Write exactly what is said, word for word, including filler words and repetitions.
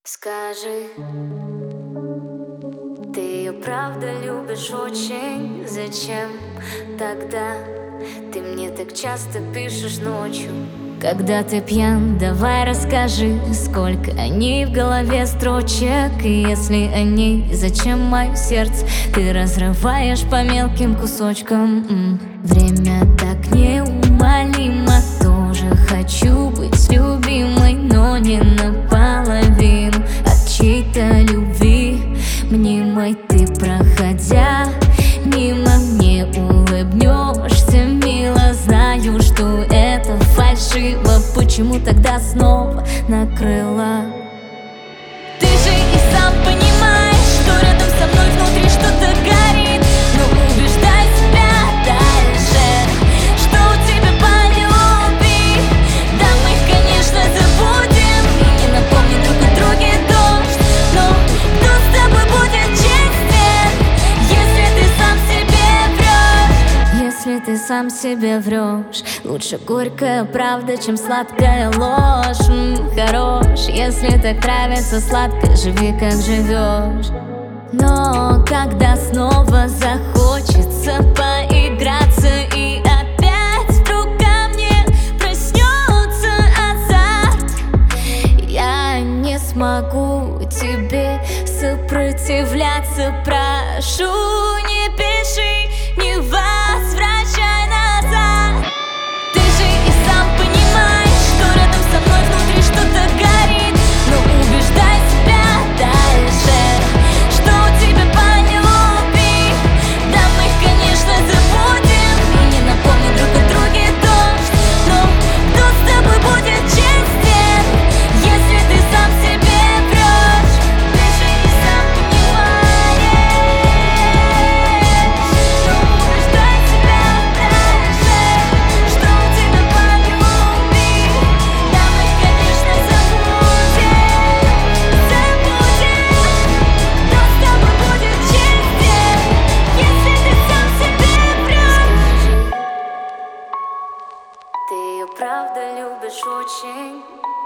Скажи, ты ее правда любишь очень? Зачем тогда ты мне так часто пишешь ночью? Когда ты пьян, давай расскажи, сколько они в голове строчек. И если они, зачем мое сердце ты разрываешь по мелким кусочкам? М-м. Время так неумолимо, тоже хочу быть любимой, но не наполовину от чьей-то любви мнимой. Ты, проходя мимо, мне улыбнешься мило. Знаю, что это фальшиво, почему тогда снова накрыла? Ты же и сам понимаешь, что рядом со мной внутри что-то горит, но убеждай себя дальше, что у тебя по любви. Да, мы их, конечно, забудем и не напомним друг о друге дождь, но кто с тобой будет честен, если ты сам себе врешь? Если ты сам себе врешь, лучше горькая правда, чем сладкая ложь. М, хорош, если так нравится сладко, живи как живешь. Но когда снова захочется поиграться и опять вдруг ко мне проснется азарт, я не смогу тебе сопротивляться. Прошу, не пиши, не возвращай назад. Ты же и сам понимаешь, что рядом со мной внутри что-то горит, но убеждай себя дальше, что у тебя по любви. Да, мы их, конечно, забудем и не напомним друг о друге дождь, но кто с тобой будет честен, если ты сам себе врешь? Ты же и сам понимаешь, что убеждай себя дальше, что у тебя по любви. Да, мы их, конечно, забудем, забудем. Кто с тобой будет честен, если ты сам себе врешь? Ты ее правда любишь очень?